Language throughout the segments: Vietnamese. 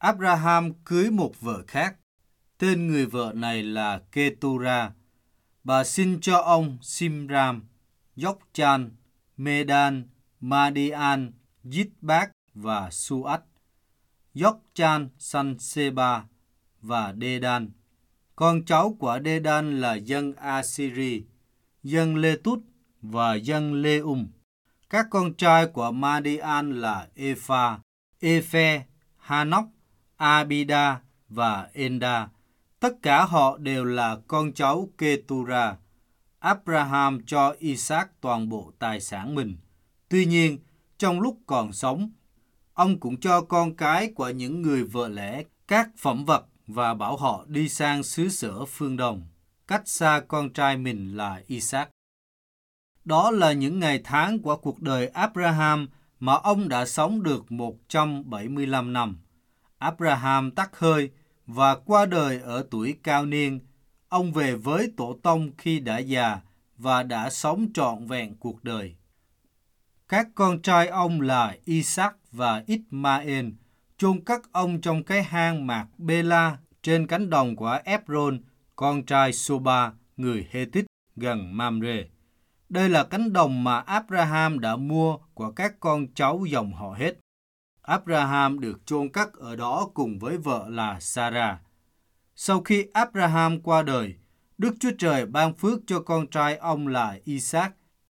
Abraham cưới một vợ khác. Tên người vợ này là Ketura. Bà sinh cho ông Simram, Jokshan, Medan, Madian, Yitbak và Suat. Jokshan sanh Seba và Dedan. Con cháu của Dedan là dân Assyri, dân Lê-tút và dân Lê-um. Các con trai của Madian là Epha, Ephe, Hanok, Abida và Enda. Tất cả họ đều là con cháu Ketura. Abraham cho Isaac toàn bộ tài sản mình. Tuy nhiên, trong lúc còn sống, ông cũng cho con cái của những người vợ lẽ các phẩm vật và bảo họ đi sang xứ sở phương Đông, cách xa con trai mình là Isaac. Đó là những ngày tháng của cuộc đời Abraham mà ông đã sống được 175 năm. Abraham tắt hơi và qua đời ở tuổi cao niên. Ông về với tổ tông khi đã già và đã sống trọn vẹn cuộc đời. Các con trai ông là Isaac và Ismael, chôn cất ông trong cái hang Mạc Bê-la trên cánh đồng của Epron, con trai Soba, người Hethit gần Mamre. Đây là cánh đồng mà Abraham đã mua của các con cháu dòng họ Heth. Abraham được chôn cất ở đó cùng với vợ là Sarah. Sau khi Abraham qua đời, Đức Chúa Trời ban phước cho con trai ông là Isaac,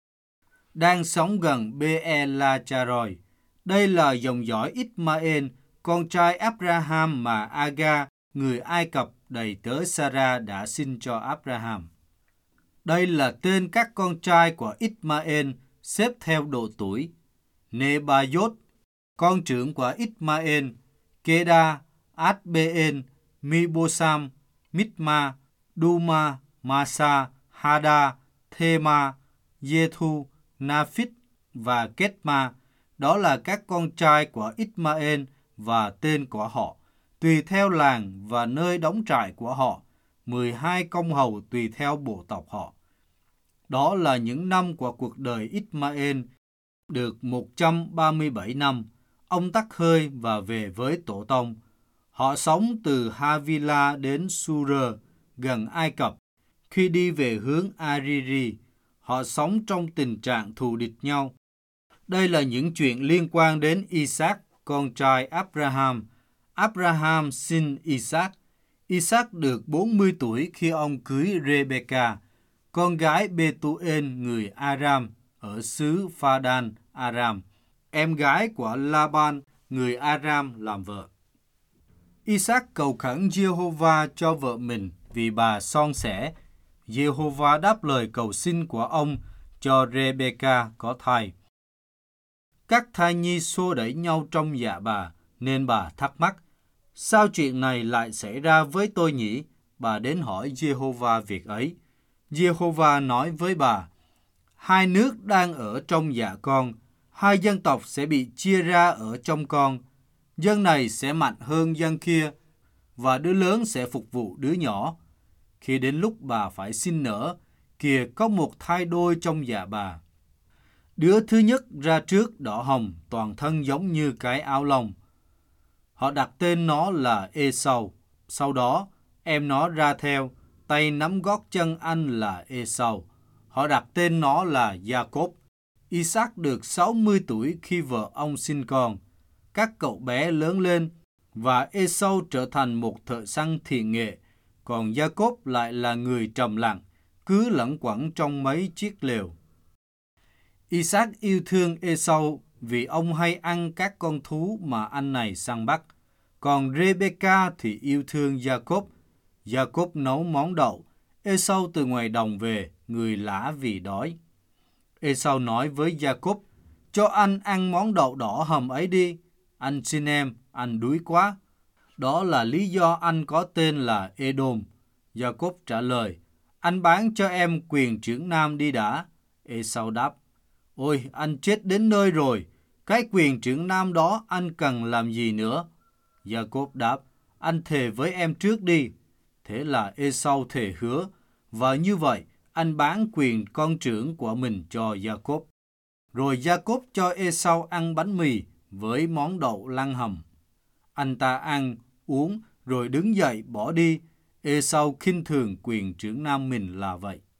đang sống gần Be-la-cha-roi. Đây là dòng dõi Ismael, con trai Abraham mà Aga, người Ai Cập đầy tớ Sarah đã sinh cho Abraham. Đây là tên các con trai của Ismael xếp theo độ tuổi. Nebayot, con trưởng của Ismael, Keda, Adbeen, Mibosam, Mitma, Duma, Masa, Hada, Thema, Jethu, Naphit và Ketma. Đó là các con trai của Ismael và tên của họ, tùy theo làng và nơi đóng trại của họ, 12 công hầu tùy theo bộ tộc họ. Đó là những năm của cuộc đời Ismael, được 137 năm. Ông tắt hơi và về với tổ tông. Họ sống từ Havila đến Sur, gần Ai Cập. Khi đi về hướng Ariri, họ sống trong tình trạng thù địch nhau. Đây là những chuyện liên quan đến Isaac, con trai Abraham. Abraham sinh Isaac. Isaac được 40 tuổi khi ông cưới Rebecca, con gái Betuel người Aram ở xứ Phadan Aram, em gái của Laban người Aram làm vợ. Isaac cầu khẩn Giê-hô-va cho vợ mình vì bà son sẻ. Giê-hô-va đáp lời cầu xin của ông cho Rebecca có thai. Các thai nhi xô đẩy nhau trong dạ bà, nên bà thắc mắc, sao chuyện này lại xảy ra với tôi nhỉ? Bà đến hỏi Giê-hô-va việc ấy. Giê-hô-va nói với bà, hai nước đang ở trong dạ con, hai dân tộc sẽ bị chia ra ở trong con. Dân này sẽ mạnh hơn dân kia, và đứa lớn sẽ phục vụ đứa nhỏ. Khi đến lúc bà phải sinh nở, kìa có một thai đôi trong dạ bà. Đứa thứ nhất ra trước đỏ hồng, toàn thân giống như cái áo lông. Họ đặt tên nó là Esau. Sau đó, em nó ra theo, tay nắm gót chân anh là Esau. Họ đặt tên nó là Jacob. Isaac được 60 tuổi khi vợ ông sinh con. Các cậu bé lớn lên và Esau trở thành một thợ săn thiện nghệ, còn Jacob lại là người trầm lặng, cứ lẩn quẩn trong mấy chiếc lều. Isaac yêu thương Esau vì ông hay ăn các con thú mà anh này săn bắt. Còn Rebecca thì yêu thương Jacob. Jacob nấu món đậu. Esau từ ngoài đồng về, người lả vì đói. Esau nói với Jacob, cho anh ăn món đậu đỏ hầm ấy đi. Anh xin em, anh đuối quá. Đó là lý do anh có tên là Edom. Jacob trả lời, anh bán cho em quyền trưởng nam đi đã. Esau đáp, ôi, anh chết đến nơi rồi. Cái quyền trưởng nam đó anh cần làm gì nữa? Jacob đáp, anh thề với em trước đi. Thế là Esau thề hứa, và như vậy anh bán quyền con trưởng của mình cho Jacob. Rồi Jacob cho Esau ăn bánh mì với món đậu lăng hầm. Anh ta ăn, uống rồi đứng dậy bỏ đi. Ê-sau khinh thường quyền trưởng nam mình là vậy.